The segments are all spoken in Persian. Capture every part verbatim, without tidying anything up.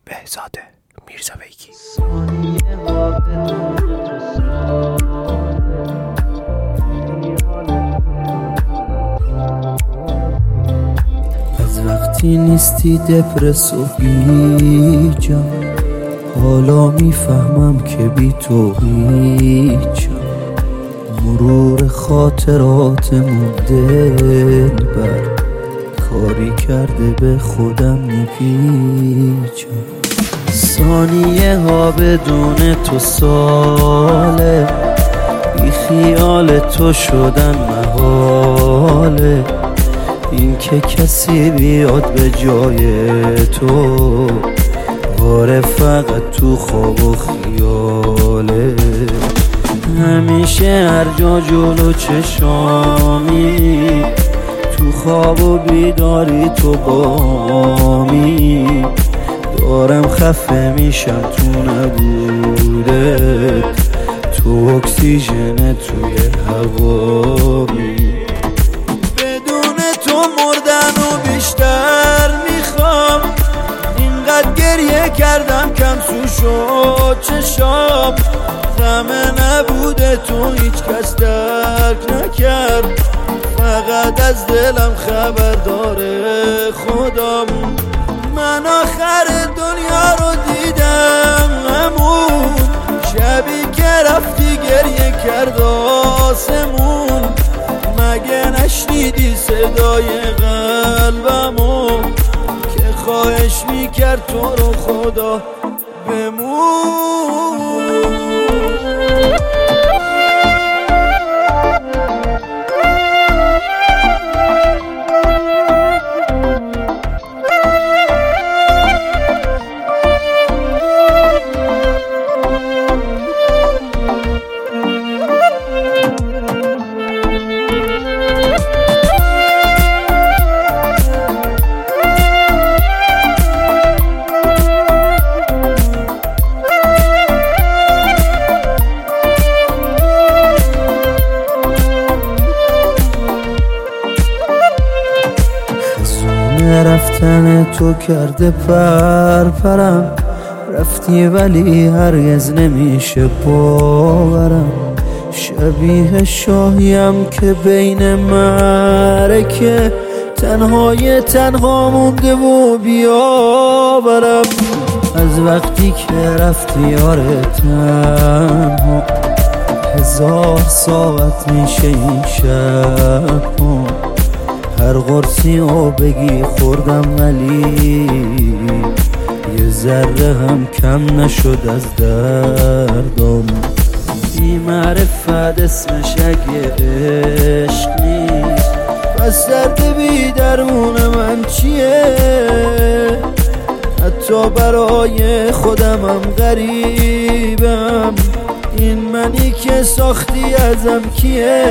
بهزاد میرزاویگی. از وقتی نیستی دپرس و هیچم، حالا میفهمم که بی تو هیچم. مرور خاطراتمون دل بر کاری کرده به خودم میپیچم. ثانیه ها بدون تو ساله، بی خیال تو شدن محاله. این که کسی بیاد به جای تو، آره فقط تو خواب و خیاله. همیشه هر جا جلو چشامی، تو خواب و بیداری تو بامی. دارم خفه میشم تو نبودت، تو اکسیژن توی هوامی. بدون تو مردن و بیشتر میخوام، اینقدر گریه کردم کم سو شد چشام. غمه نبوده تو هیچ کس درک نکرد، فقط از دلم خبر داره خودم. من آخر دنیا رو دیدم همون شبی که رفتی گریه کرد آسمون. مگه نشنیدی صدای قلبمو که خواهش میکرد تو رو خدا بمون. رفتن تو کرده پرپرم، رفتی ولی هرگز نمیشه باورم. شبیه شاهیم که بین معرکه، تنهای تنها مونده و بیاورم. از وقتی که رفتی آره تنها، هزار ساعت میشه این شب. هر قرصی او بگی خوردم ولی یه ذره هم کم نشد از دردم. بی معرفت اسمش اگه عشق نیست، پس درد بی درون من چیه؟ حتی برای خودمم غریبم، این منی که ساختی ازم کیه؟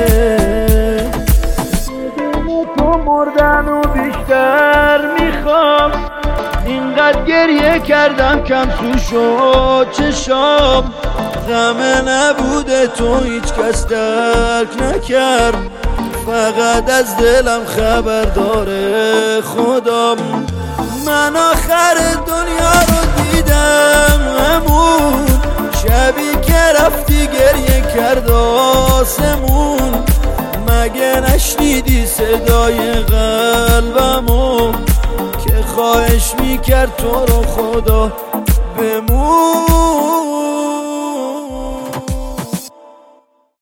تو مردن و بیشتر میخوام، اینقدر گریه کردم کم سو شد چشام. غمه نبوده تو هیچ کس درک نکرد، فقط از دلم خبر داره خودم. من آخر دنیا رو دیدم همون شبی که رفتی گریه کرد آسمون. مگه نشنیدی صدای قلبمو که خواهش میکرد تو رو خدا بمون.